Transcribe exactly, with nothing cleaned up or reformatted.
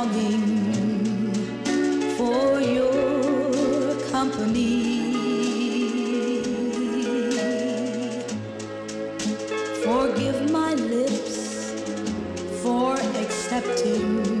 longing for your company. Forgive my lips for accepting